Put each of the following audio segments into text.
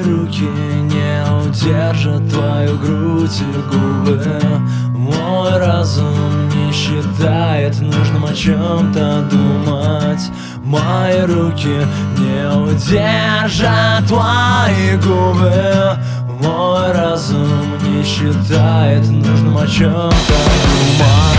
руки не удержат твою грудь и губы. Мой разум не считает нужным о чем-то думать. Мои руки не удержат твои губы. Мой разум не считает нужным о чем-то думать.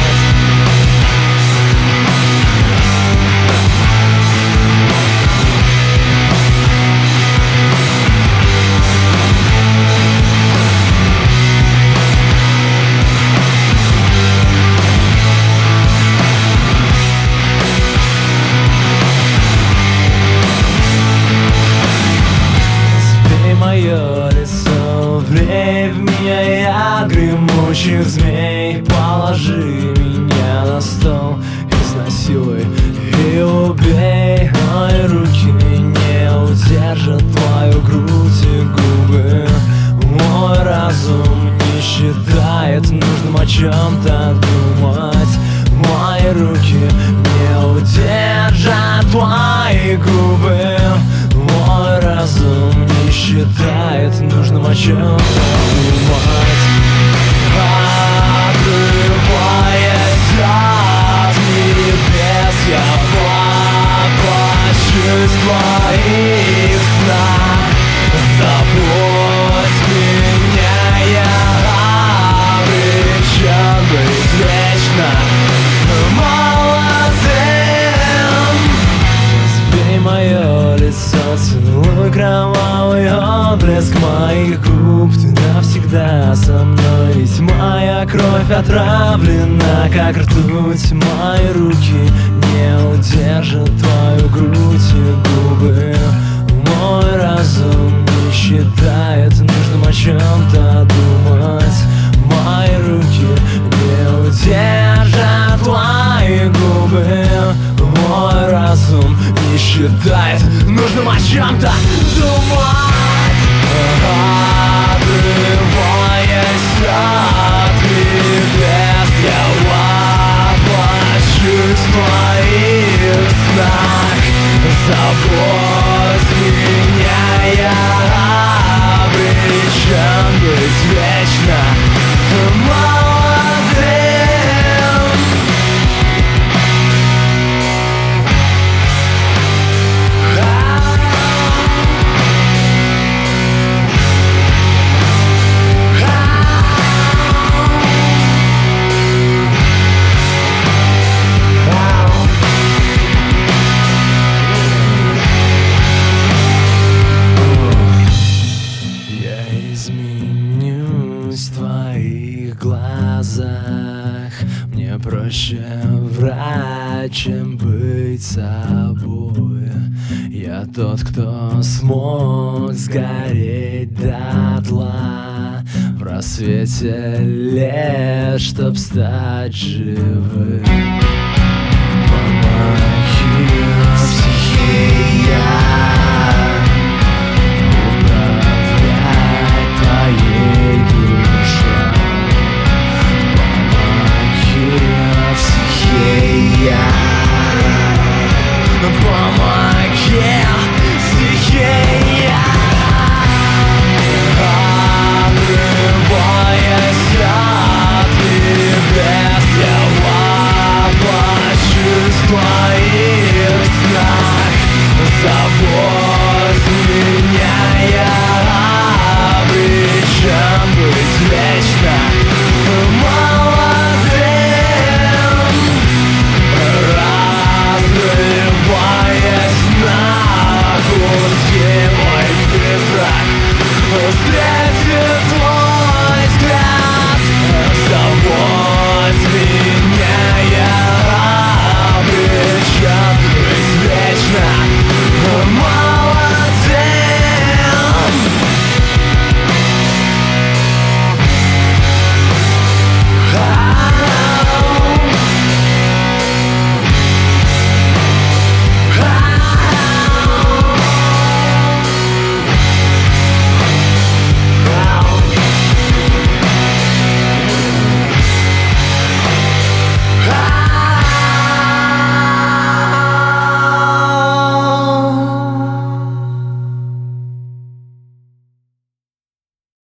Мое лицо, влей в меня я гремучих змей. Положи меня на стол, изнасилуй и убей. Мои руки не удержат твою грудь и губы. Мой разум не считает нужным о чем-то думать. Мои руки не удержат твои губы. Мой разум не считает нужным о чем-то думать. Отрываясь от небес, я воплощусь в твоих снах. Забудь меня, я обречен быть вечно молодым. Сбей мое лицо, целуй кровавый отблеск моих губ. Ты навсегда со мной, ведь моя кровь отравлена, как ртуть. Мои руки не удержат твою грудь и губы. Мой разум не считает нужным о чем-то думать. Мои руки не удержат твои губы. Мой разум не считает нужным о чем-то думать. Отрываясь от небес, я воплощусь в твоих снах. Забудь меня, я обречен быть вечно молодым. Изменюсь в твоих глазах. Мне проще врать, чем быть собой. Я тот, кто смог сгореть дотла в рассвете лет, чтоб стать живым. Помоги, психия.